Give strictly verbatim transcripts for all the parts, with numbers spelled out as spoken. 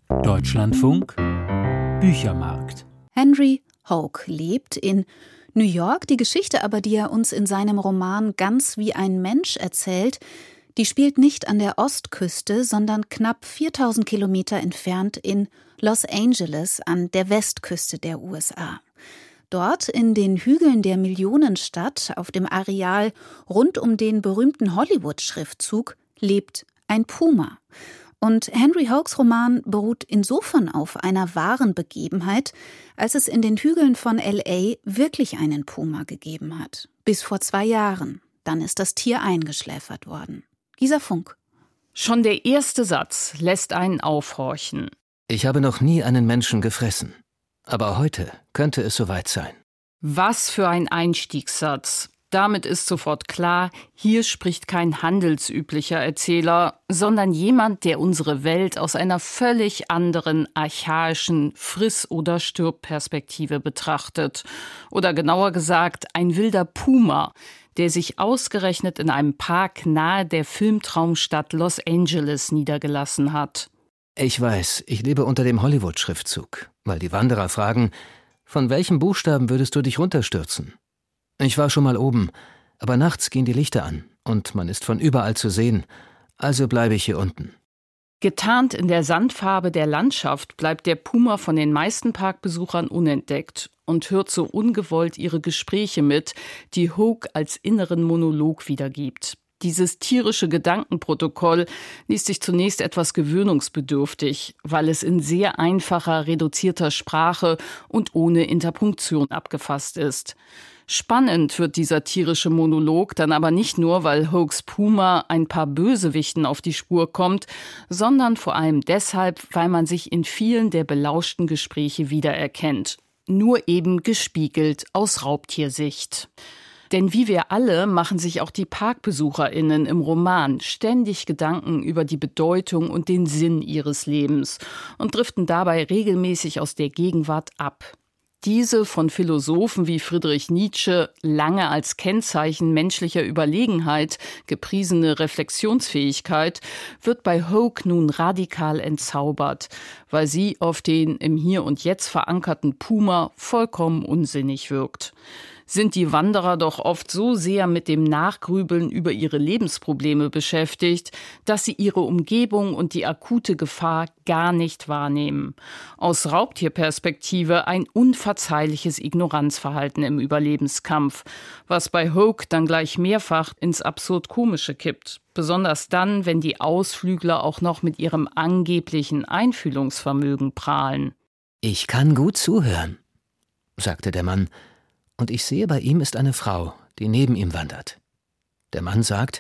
Deutschlandfunk Büchermarkt. Henry Hoke lebt in New York. Die Geschichte aber, die er uns in seinem Roman Ganz wie ein Mensch erzählt, die spielt nicht an der Ostküste, sondern knapp viertausend Kilometer entfernt in Los Angeles an der Westküste der U S A. Dort in den Hügeln der Millionenstadt, auf dem Areal rund um den berühmten Hollywood-Schriftzug, lebt ein Puma. Und Henry Hokes Roman beruht insofern auf einer wahren Begebenheit, als es in den Hügeln von L A wirklich einen Puma gegeben hat. Bis vor zwei Jahren. Dann ist das Tier eingeschläfert worden. Gisa Funk. Schon der erste Satz lässt einen aufhorchen. Ich habe noch nie einen Menschen gefressen. Aber heute könnte es soweit sein. Was für ein Einstiegssatz. Damit ist sofort klar, hier spricht kein handelsüblicher Erzähler, sondern jemand, der unsere Welt aus einer völlig anderen, archaischen Friss- oder Stirb-Perspektive betrachtet. Oder genauer gesagt, ein wilder Puma, der sich ausgerechnet in einem Park nahe der Filmtraumstadt Los Angeles niedergelassen hat. Ich weiß, ich lebe unter dem Hollywood-Schriftzug, weil die Wanderer fragen, von welchem Buchstaben würdest du dich runterstürzen? Ich war schon mal oben, aber nachts gehen die Lichter an und man ist von überall zu sehen, also bleibe ich hier unten. Getarnt in der Sandfarbe der Landschaft bleibt der Puma von den meisten Parkbesuchern unentdeckt und hört so ungewollt ihre Gespräche mit, die Hoke als inneren Monolog wiedergibt. Dieses tierische Gedankenprotokoll liest sich zunächst etwas gewöhnungsbedürftig, weil es in sehr einfacher, reduzierter Sprache und ohne Interpunktion abgefasst ist. Spannend wird dieser tierische Monolog dann aber nicht nur, weil Hokes Puma ein paar Bösewichten auf die Spur kommt, sondern vor allem deshalb, weil man sich in vielen der belauschten Gespräche wiedererkennt. Nur eben gespiegelt aus Raubtiersicht. Denn wie wir alle machen sich auch die ParkbesucherInnen im Roman ständig Gedanken über die Bedeutung und den Sinn ihres Lebens und driften dabei regelmäßig aus der Gegenwart ab. Diese von Philosophen wie Friedrich Nietzsche lange als Kennzeichen menschlicher Überlegenheit gepriesene Reflexionsfähigkeit wird bei Hoke nun radikal entzaubert, weil sie auf den im Hier und Jetzt verankerten Puma vollkommen unsinnig wirkt. Sind die Wanderer doch oft so sehr mit dem Nachgrübeln über ihre Lebensprobleme beschäftigt, dass sie ihre Umgebung und die akute Gefahr gar nicht wahrnehmen. Aus Raubtierperspektive ein unverzeihliches Ignoranzverhalten im Überlebenskampf, was bei Hoke dann gleich mehrfach ins Absurd-Komische kippt. Besonders dann, wenn die Ausflügler auch noch mit ihrem angeblichen Einfühlungsvermögen prahlen. Ich kann gut zuhören, sagte der Mann. Und ich sehe, bei ihm ist eine Frau, die neben ihm wandert. Der Mann sagt,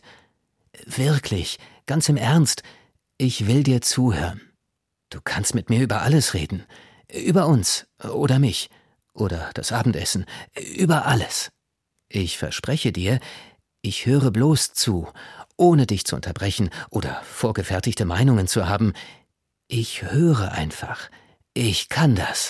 wirklich, ganz im Ernst, ich will dir zuhören. Du kannst mit mir über alles reden. Über uns oder mich oder das Abendessen. Über alles. Ich verspreche dir, ich höre bloß zu, ohne dich zu unterbrechen oder vorgefertigte Meinungen zu haben. Ich höre einfach. Ich kann das.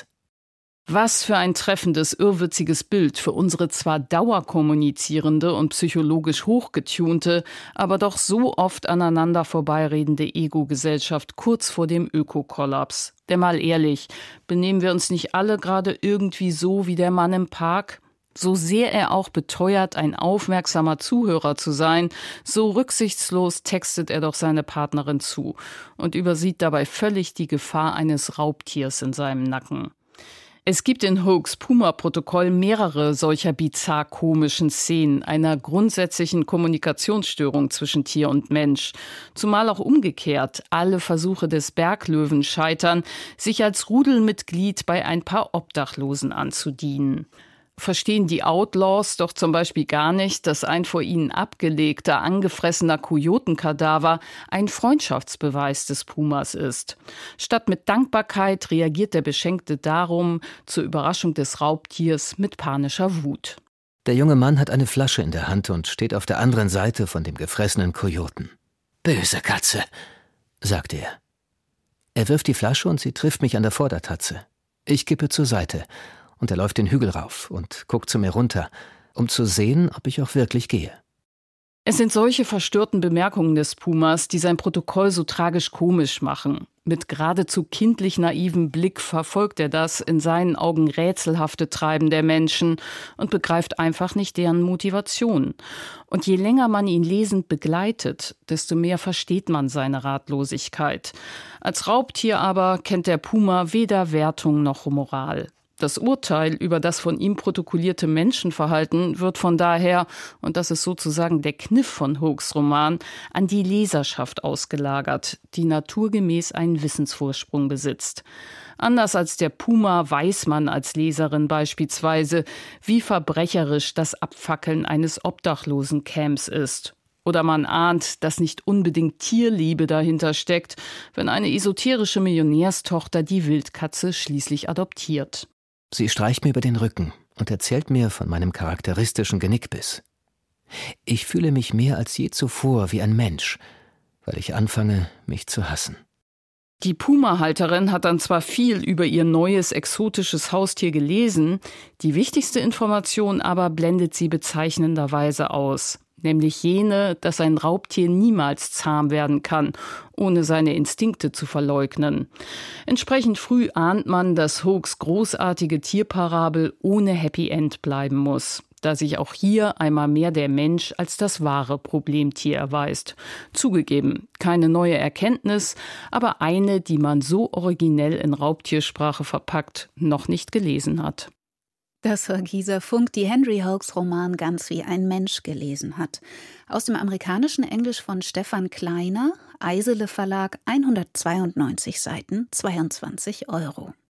Was für ein treffendes, irrwitziges Bild für unsere zwar dauerkommunizierende und psychologisch hochgetunte, aber doch so oft aneinander vorbeiredende Ego-Gesellschaft kurz vor dem Ökokollaps. Denn mal ehrlich, benehmen wir uns nicht alle gerade irgendwie so wie der Mann im Park? So sehr er auch beteuert, ein aufmerksamer Zuhörer zu sein, so rücksichtslos textet er doch seine Partnerin zu und übersieht dabei völlig die Gefahr eines Raubtiers in seinem Nacken. Es gibt in Hokes Puma-Protokoll mehrere solcher bizarr komischen Szenen einer grundsätzlichen Kommunikationsstörung zwischen Tier und Mensch. Zumal auch umgekehrt alle Versuche des Berglöwen scheitern, sich als Rudelmitglied bei ein paar Obdachlosen anzudienen. Verstehen die Outlaws doch zum Beispiel gar nicht, dass ein vor ihnen abgelegter, angefressener Kojotenkadaver ein Freundschaftsbeweis des Pumas ist. Statt mit Dankbarkeit reagiert der Beschenkte darum, zur Überraschung des Raubtiers, mit panischer Wut. Der junge Mann hat eine Flasche in der Hand und steht auf der anderen Seite von dem gefressenen Kojoten. »Böse Katze«, sagt er. Er wirft die Flasche und sie trifft mich an der Vordertatze. Ich kippe zur Seite. Und er läuft den Hügel rauf und guckt zu mir runter, um zu sehen, ob ich auch wirklich gehe. Es sind solche verstörten Bemerkungen des Pumas, die sein Protokoll so tragisch komisch machen. Mit geradezu kindlich naivem Blick verfolgt er das in seinen Augen rätselhafte Treiben der Menschen und begreift einfach nicht deren Motivation. Und je länger man ihn lesend begleitet, desto mehr versteht man seine Ratlosigkeit. Als Raubtier aber kennt der Puma weder Wertung noch Moral. Das Urteil über das von ihm protokollierte Menschenverhalten wird von daher, und das ist sozusagen der Kniff von Hooks Roman, an die Leserschaft ausgelagert, die naturgemäß einen Wissensvorsprung besitzt. Anders als der Puma weiß man als Leserin beispielsweise, wie verbrecherisch das Abfackeln eines Obdachlosencamps ist. Oder man ahnt, dass nicht unbedingt Tierliebe dahinter steckt, wenn eine esoterische Millionärstochter die Wildkatze schließlich adoptiert. Sie streicht mir über den Rücken und erzählt mir von meinem charakteristischen Genickbiss. Ich fühle mich mehr als je zuvor wie ein Mensch, weil ich anfange, mich zu hassen. Die Puma-Halterin hat dann zwar viel über ihr neues, exotisches Haustier gelesen, die wichtigste Information aber blendet sie bezeichnenderweise aus. Nämlich jene, dass ein Raubtier niemals zahm werden kann, ohne seine Instinkte zu verleugnen. Entsprechend früh ahnt man, dass Hooks großartige Tierparabel ohne Happy End bleiben muss, da sich auch hier einmal mehr der Mensch als das wahre Problemtier erweist. Zugegeben, keine neue Erkenntnis, aber eine, die man so originell in Raubtiersprache verpackt noch nicht gelesen hat. Das war Gisa Funk, die Henry Hooks Roman Ganz wie ein Mensch gelesen hat. Aus dem amerikanischen Englisch von Stefan Kleiner, Eisele Verlag, hundertzweiundneunzig Seiten, zweiundzwanzig Euro.